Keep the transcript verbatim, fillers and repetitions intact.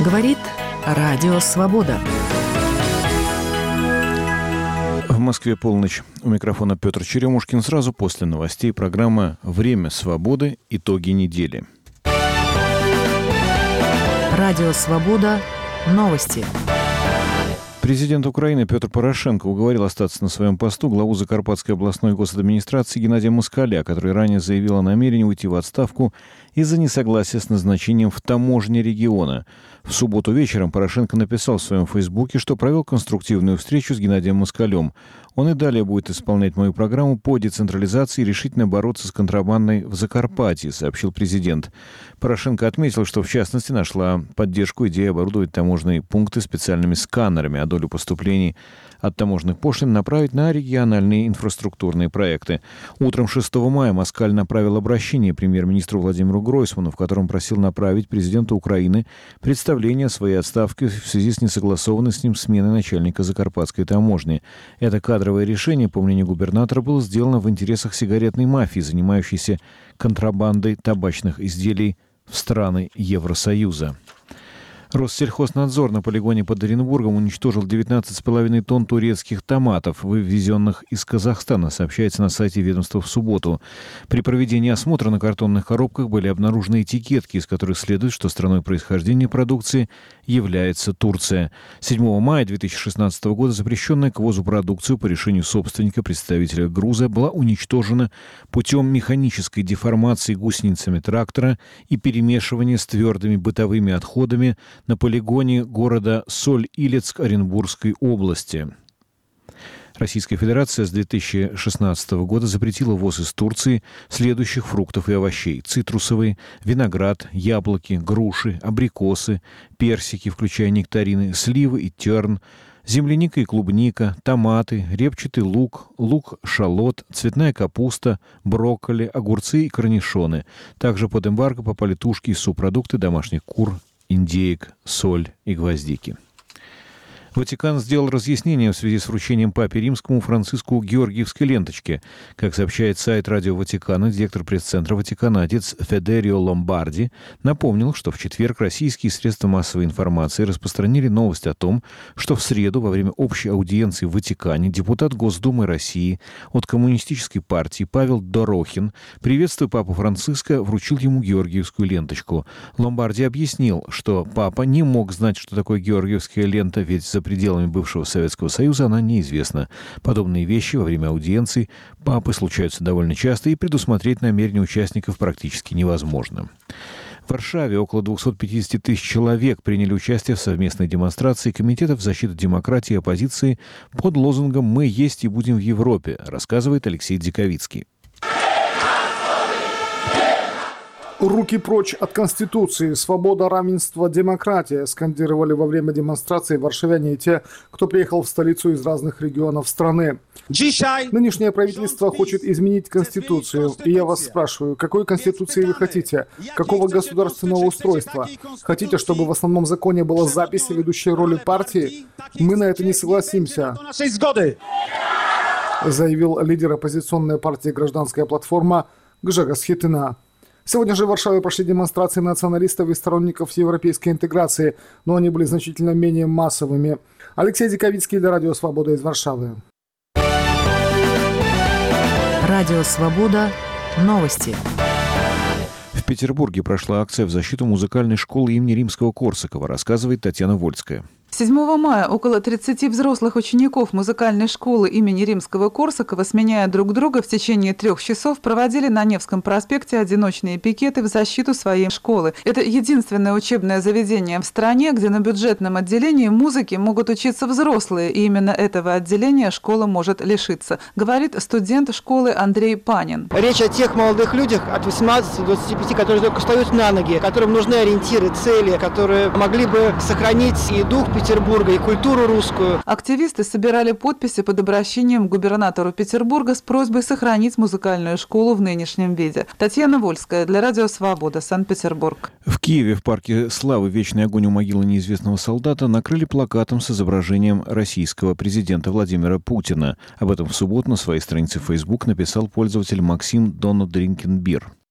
Говорит Радио Свобода. В Москве полночь. У микрофона Петр Черемушкин. Сразу после новостей программа «Время свободы. Итоги недели». Радио Свобода. Новости. Президент Украины Петр Порошенко уговорил остаться на своем посту главу Закарпатской областной госадминистрации Геннадия Москаля, который ранее заявил о намерении уйти в отставку из-за несогласия с назначением в таможне региона. В субботу вечером Порошенко написал в своем фейсбуке, что провел конструктивную встречу с Геннадием Москалем. Он и далее будет исполнять мою программу по децентрализации и решительно бороться с контрабандой в Закарпатье, сообщил президент. Порошенко отметил, что в частности нашла поддержку идея оборудовать таможенные пункты специальными сканерами, а долю поступлений от таможенных пошлин направить на региональные инфраструктурные проекты. Утром шестого мая Москаль направил обращение премьер-министру Владимиру Гройсману, в котором просил направить президенту Украины представление о своей отставке в связи с несогласованной с ним сменой начальника Закарпатской таможни. Это кадровое решение, по мнению губернатора, было сделано в интересах сигаретной мафии, занимающейся контрабандой табачных изделий в страны Евросоюза. Россельхознадзор на полигоне под Оренбургом уничтожил девятнадцать с половиной тонн турецких томатов, вывезенных из Казахстана, сообщается на сайте ведомства в субботу. При проведении осмотра на картонных коробках были обнаружены этикетки, из которых следует, что страной происхождения продукции является Турция. седьмого мая две тысячи шестнадцатого года запрещенная к ввозу продукцию по решению собственника, представителя груза, была уничтожена путем механической деформации гусеницами трактора и перемешивания с твердыми бытовыми отходами на полигоне города Соль-Илецк Оренбургской области. Российская Федерация с две тысячи шестнадцатого года запретила ввоз из Турции следующих фруктов и овощей: цитрусовые, виноград, яблоки, груши, абрикосы, персики, включая нектарины, сливы и терн, земляника и клубника, томаты, репчатый лук, лук-шалот, цветная капуста, брокколи, огурцы и корнишоны. Также под эмбарго попали тушки и субпродукты домашних кур, индеек, соль и гвоздики. Ватикан сделал разъяснение в связи с вручением Папе Римскому Франциску Георгиевской ленточки. Как сообщает сайт Радио Ватикана, директор пресс-центра Ватикана отец Федерио Ломбарди напомнил, что в четверг российские средства массовой информации распространили новость о том, что в среду во время общей аудиенции в Ватикане депутат Госдумы России от Коммунистической партии Павел Дорохин, приветствуя Папу Франциска, вручил ему Георгиевскую ленточку. Ломбарди объяснил, что Папа не мог знать, что такое Георгиевская лента, ведь за пределами бывшего Советского Союза она неизвестна. Подобные вещи во время аудиенций папы случаются довольно часто, и предусмотреть намерения участников практически невозможно. В Варшаве около двухсот пятидесяти тысяч человек приняли участие в совместной демонстрации Комитетов защиты демократии и оппозиции под лозунгом «Мы есть и будем в Европе», рассказывает Алексей Дзиковицкий. «Руки прочь от Конституции! Свобода, равенство, демократия!» скандировали во время демонстрации варшавяне и те, кто приехал в столицу из разных регионов страны. Нынешнее правительство хочет изменить Конституцию. И я вас спрашиваю, какой Конституции вы хотите? Какого государственного устройства? Хотите, чтобы в основном законе была запись о ведущей роли партии? Мы на это не согласимся, заявил лидер оппозиционной партии «Гражданская платформа» Гжегос Хитина. Сегодня же в Варшаве прошли демонстрации националистов и сторонников европейской интеграции, но они были значительно менее массовыми. Алексей Диковицкий для Радио Свобода из Варшавы. Радио Свобода. Новости. В Петербурге прошла акция в защиту музыкальной школы имени Римского-Корсакова, рассказывает Татьяна Вольская. седьмого мая около тридцати взрослых учеников музыкальной школы имени Римского-Корсакова, сменяя друг друга в течение трех часов, проводили на Невском проспекте одиночные пикеты в защиту своей школы. Это единственное учебное заведение в стране, где на бюджетном отделении музыки могут учиться взрослые, и именно этого отделения школа может лишиться, говорит студент школы Андрей Панин. Речь о тех молодых людях от восемнадцати до двадцати пяти, которые только встают на ноги, которым нужны ориентиры, цели, которые могли бы сохранить и дух Петербурга, и культуру русскую. Активисты собирали подписи под обращением к губернатору Петербурга с просьбой сохранить музыкальную школу в нынешнем виде. Татьяна Вольская для Радио Свобода, Санкт-Петербург. В Киеве в парке Славы «Вечный огонь у могилы неизвестного солдата» накрыли плакатом с изображением российского президента Владимира Путина. Об этом в субботу на своей странице в Facebook написал пользователь Максим Донодринкенбир.